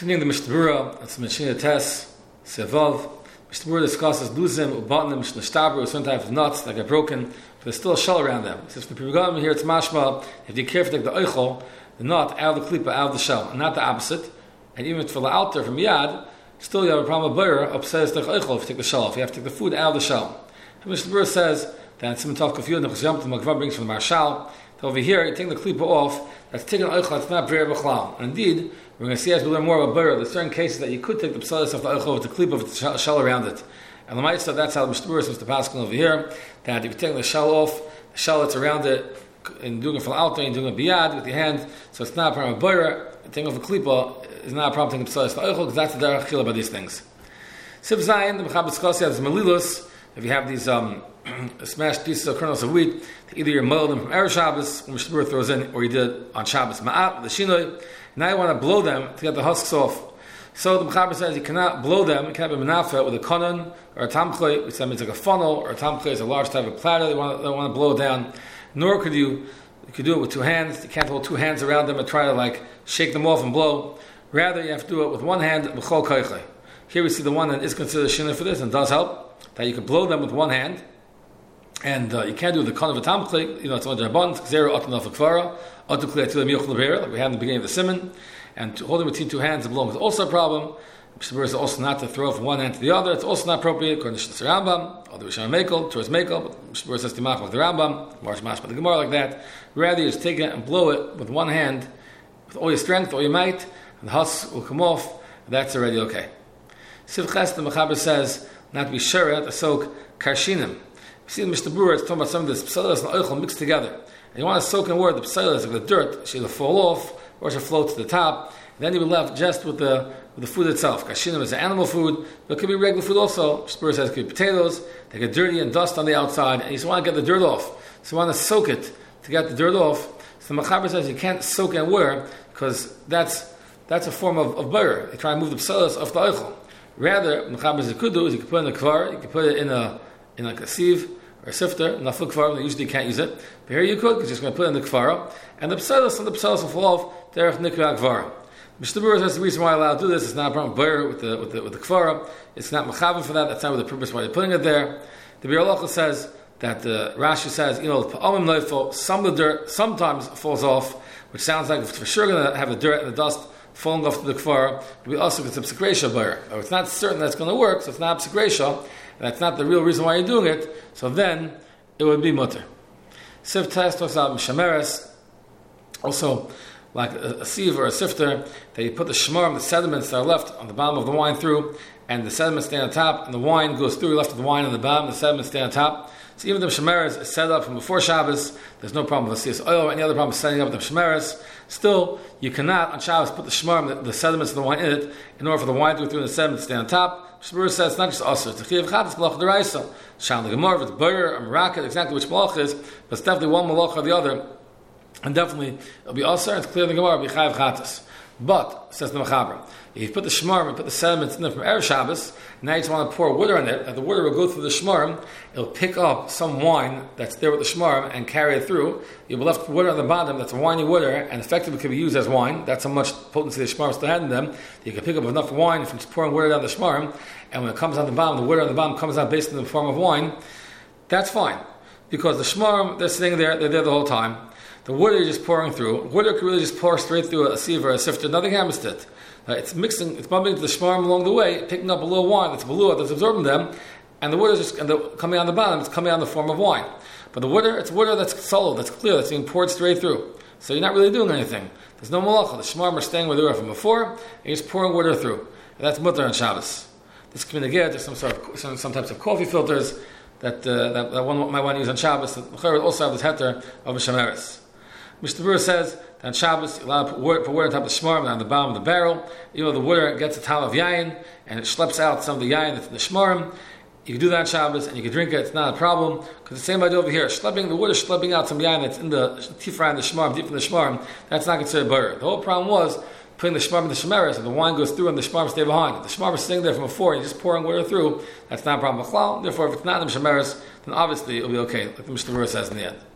Continuing the Mishnah Berurah, it's Mishnah Tes, Sevav. Mishnah Berurah discusses luzim, ubatnim, Mishnah Shtabru, certain type of nuts that get broken, but there's still a shell around them. He says, for the Pirugam here, it's mashma, if you care to take the oichel, the nut out of the klipa, out of the shell, and not the opposite. And even for the altar from yad, still you have a problem of Berurah, upsets the oichel if you take the shell off. You have to take the food out of the shell. Mishnah Berurah says that Simon Tov Kafiyud, Nechus Yom, the Magvar brings from the Marshal, that over here, you take the klipa off, that's taking oichel, that's not Berurah B'chlal. And indeed, we're going to see as we learn more about Berurah, there's certain cases that you could take the psalis of the oichel with the klipa with the shell around it. And the Maisa, that's how the Mishnah Berurah seems to pass over here, that if you take the shell off, the shell that's around it, and doing it from the altar, and doing it biyad with your hand, so it's not a problem of Berurah. Taking off a klipa is not a problem taking the psalis of the oichel, because that's the derech chila about these things. Siv Zayin, the Mechaber Tzchasi has melilus. If you have these smashed pieces of kernels of wheat, either you're molding them from Erev Shabbos, when Mishnah Berurah throws in, or you did it on Shabbos Ma'at, the Shinoi. Now you want to blow them to get the husks off. So the Mechaber says you cannot blow them, you cannot be menafa with a konon or a tamchloi, which means like a funnel, or a tamchloi is a large type of platter they want to blow down. Nor could you could do it with two hands. You can't hold two hands around them and try to like shake them off and blow. Rather, you have to do it with one hand, b'chol koichle. Here we see the one that is considered a shinoi for this and does help, that you can blow them with one hand. And you can't do the kon of a tamklik, it's on Rabban, Zero Otanov Akvara, Otukli Atilam Yochel Beir, like we had in the beginning of the Simon. And to hold it between two hands and blow them is also a problem. Mishnah Berurah is also not to throw from one hand to the other. It's also not appropriate, according to Shittas Rambam, or the Rishon Mekel, towards Mekel, but Mishnah Berurah says Timach with the Rambam, Marsh Mash by the Gemara like that. Rather, you just take it and blow it with one hand, with all your strength, all your might, and the husk will come off, and that's already okay. Siv Ches, the Mechaber says, not to be sure, not to soak karshinim. See the Mishnah Berurah, it's talking about some of this psalas and oichel mixed together. And you want to soak in water, the psalas, like the dirt, should either fall off or should float to the top. And then you will left just with the food itself. Kashinim is an animal food, but it could be regular food also. Mishnah Berurah says it could be potatoes, they get dirty and dust on the outside, and you just want to get the dirt off. So you want to soak it to get the dirt off. So the Mechaber says you can't soak in water because that's a form of Berurah. You try to move the psalas off the oichel. Rather, the Mechaber says you could do is you could put it in a kvar, you could put it in like a sieve, or a sifter, nafil kfara, they usually can't use it. But here you could, because you're just going to put it in the kfara, and the psalas will fall off, derech nikra kfara. Mishnah Berurah says the reason why you're allowed to do this is not a problem with the kfara. It's not mechavan for that. That's not the purpose why you're putting it there. The Bir Halacha says that Rashi says, some of the dirt sometimes falls off, which sounds like it's for sure going to have the dirt and the dust falling off to the kfara. We also get some psikresha Berurah. It's not certain that's going to work, so it's not psikresha. That's not the real reason why you're doing it, so then it would be mutter. Siv Tes talks about mishameres, also like a sieve or a sifter, that you put the shmarim, the sediments that are left on the bottom of the wine through, and the sediments stay on top, and the wine goes through, you're left with the wine on the bottom, the sediments stay on top. So even if the mishameres is set up from before Shabbos, there's no problem with the CS oil or any other problem with setting up the mishameres. Still, you cannot on Shabbos put the shmarim, the sediments of the wine in it, in order for the wine to go through and the sediments to stay on top. Mishnah Berurah says it's not just usher, it's a chiyav chat, it's malach d'oraisa. Shalom the Gemara, if it's Berurah or Meraket, exactly which malach is, but it's definitely one malach or the other, and definitely it'll be usher, and it's clear in the Gemara, it'll be chayav chatas. But, says the Mechaber, if you put the shmarim and put the sediments in there from Erev Shabbos, now you just want to pour water on it, and the water will go through the shmarim, it'll pick up some wine that's there with the shmarim and carry it through. You'll be left with water on the bottom that's winey water, and effectively can be used as wine. That's how much potency the shmarim still had in them. You can pick up enough wine from just pouring water down the shmarim, and when it comes on the bottom, the water on the bottom comes out based in the form of wine. That's fine. Because the shmarim, they're sitting there, they're there the whole time. The water you're just pouring through, water could really just pour straight through a sieve or a sifter, nothing happens to it. It's mixing, it's bumping into the shmarim along the way, picking up a little wine that's below it, that's absorbing them, and the water is just coming on the bottom, it's coming out in the form of wine. But the water, it's water that's solid, that's clear, that's being poured straight through. So you're not really doing anything. There's no malacha. The shmarim are staying where they were from before, and you're just pouring water through. And that's mutter on Shabbos. This can be negated. There's some types of coffee filters that one might want to use on Shabbos. The Chayr also have this heter of a shemeres. Mishnah Berurah says that on Shabbos you're allowed to put water on top of the shmarim and on the bottom of the barrel. Even though the water gets a tal of yayin and it schleps out some of the yayin that's in the shmarim, you can do that on Shabbos and you can drink it. It's not a problem because the same idea over here, the water schlepping out some yayin that's in the tifra and the shmarim, deep in the shmarim. That's not considered Berurah. The whole problem was putting the shmarim in the shemeres, and the wine goes through and the shmarim stay behind. If the shmarim is sitting there from before and you're just pouring water through, that's not a problem. Therefore, if it's not in the shemeres, then obviously it'll be okay, like the Mishnah Berurah says in the end.